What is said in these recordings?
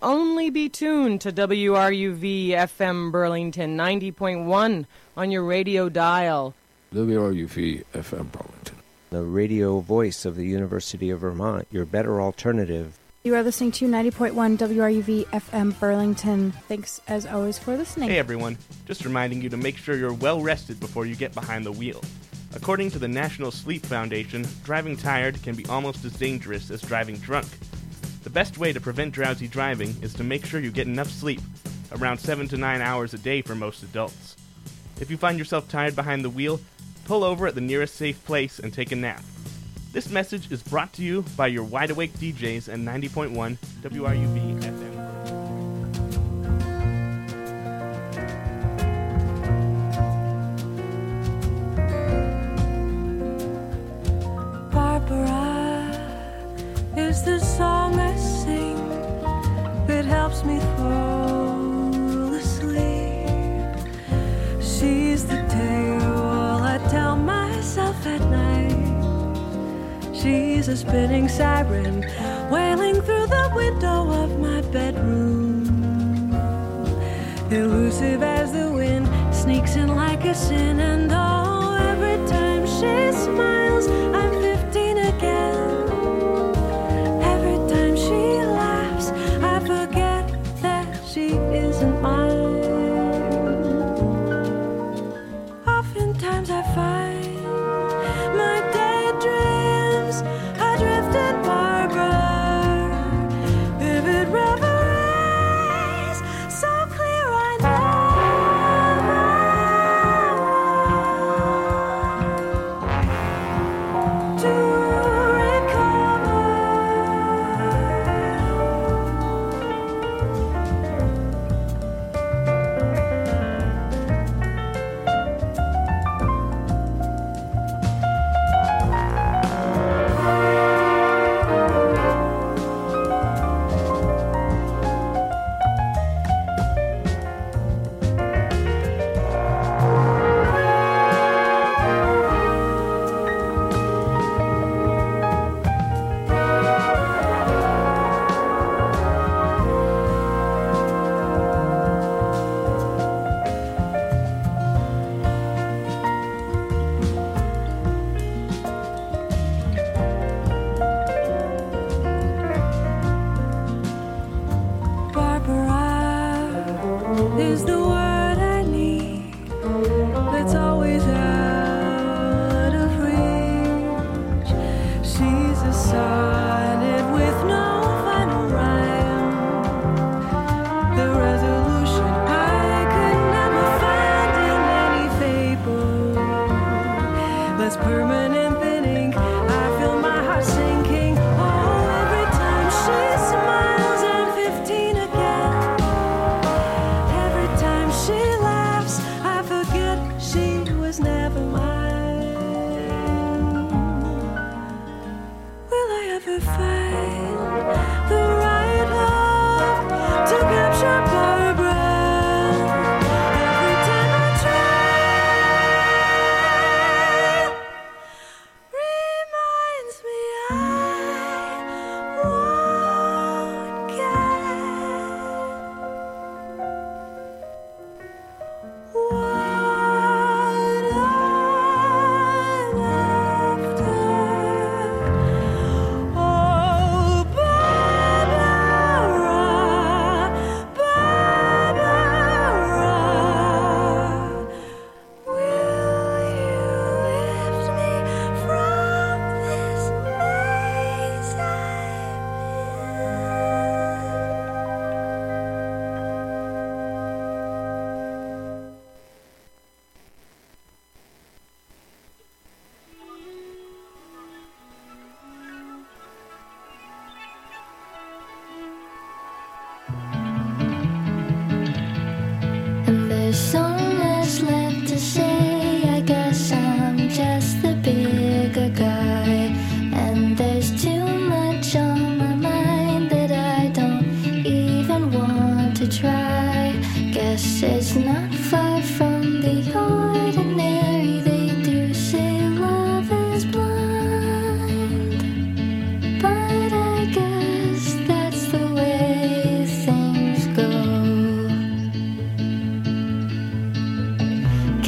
only be tuned to WRUV FM Burlington 90.1 on your radio dial. WRUV FM Burlington, the radio voice of the University of Vermont, your better alternative. You are listening to 90.1 WRUV FM Burlington. Thanks, as always, for listening. Hey, everyone. Just reminding you to make sure you're well rested before you get behind the wheel. According to the National Sleep Foundation, driving tired can be almost as dangerous as driving drunk. The best way to prevent drowsy driving is to make sure you get enough sleep, around 7 to 9 hours a day for most adults. If you find yourself tired behind the wheel, pull over at the nearest safe place and take a nap. This message is brought to you by your wide-awake DJs at 90.1 WRUV FM. Barbara is the song I sing that helps me fall asleep. She's the tale I tell myself at night. She's a spinning siren wailing through the window of my bedroom. Elusive as the wind sneaks in like a sin, and oh, every time she smiles I'm 15 again. Every time she laughs I forget that she isn't mine. Oftentimes I find my daydreams adrift Barbara, vivid reveries, so clear I know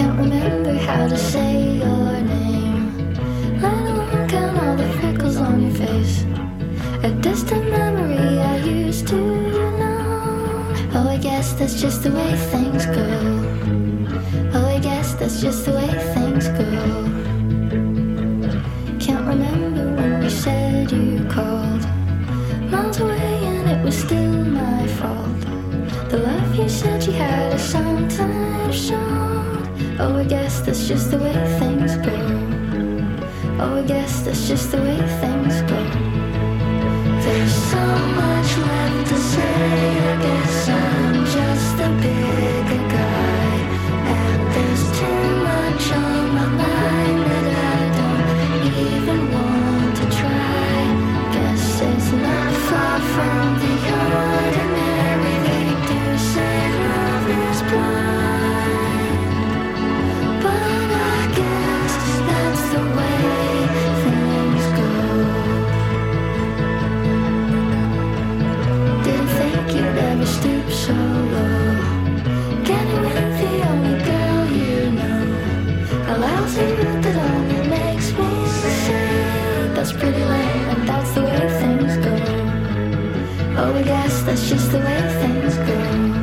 Can't remember how to say your name, let alone count all the freckles on your face. A distant memory I used to know. Oh, I guess that's just the way things go. Oh, I guess that's just the way things go. Can't remember when you said you called, miles away and it was still my fault. The love you said you had is sometimes shown. Oh, I guess that's just the way things go. Oh, I guess that's just the way things go. There's so much left to say, I guess I'm just a bigger guy. And there's too much on my mind that I don't even want to try. Guess it's not far from the ordinary. They do say love is blind, but I guess that's the way things go. Didn't think you'd ever stoop so low, getting with the only girl you know. A lousy route that only makes me say that's pretty lame, and that's the way things go. Oh, I guess that's just the way things go.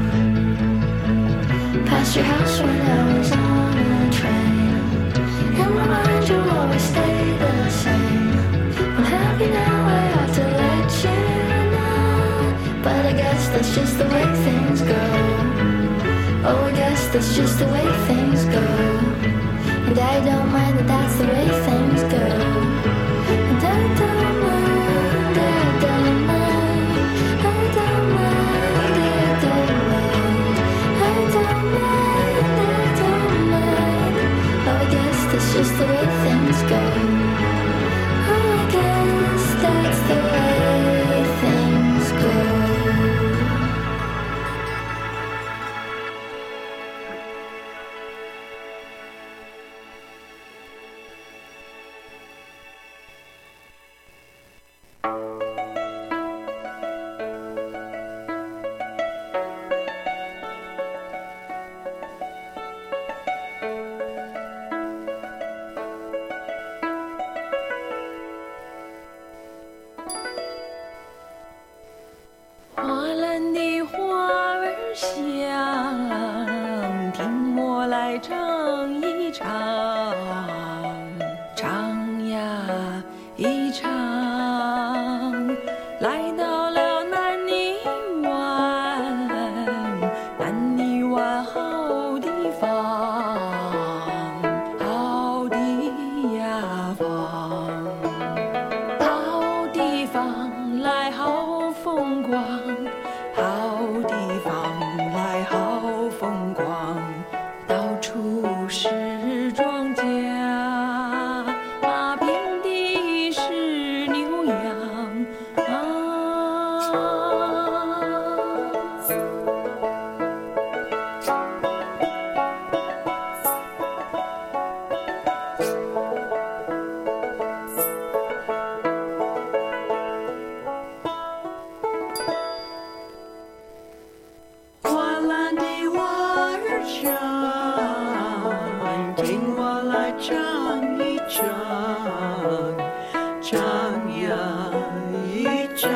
Past your house when I was on a train, in my mind you'll always stay the same. I'm happy now, I ought to let you know, but I guess that's just the way things go. Oh, I guess that's just the way things go. And I don't mind that that's the way things go. And I don't mind, I don't mind, I don't mind, I don't mind, I don't mind, I don't mind. Oh, I guess that's just the way things go. Oh, I guess that's the way things go. 花篮的花儿香，听我来唱一唱，唱呀一唱，来到了南泥湾，南泥湾好地方，好的呀方，好地方来好风光，好地方来好风光，到处是庄稼，马平地是牛羊啊。花篮的花儿香，听我来唱一唱，唱呀一唱，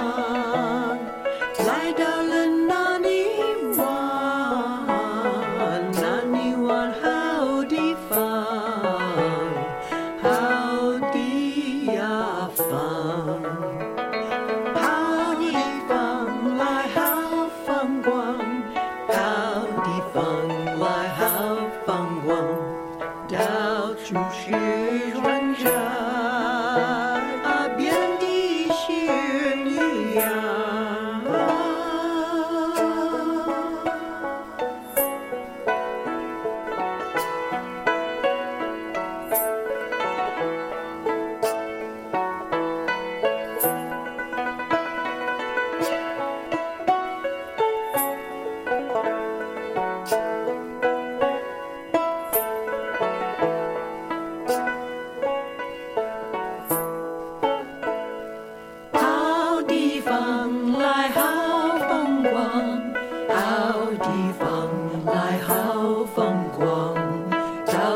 来到了南泥湾，南泥湾好地方，好的呀方。好地方来好风光，好地方来好风光，到处是庄稼。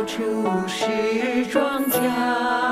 处是庄稼。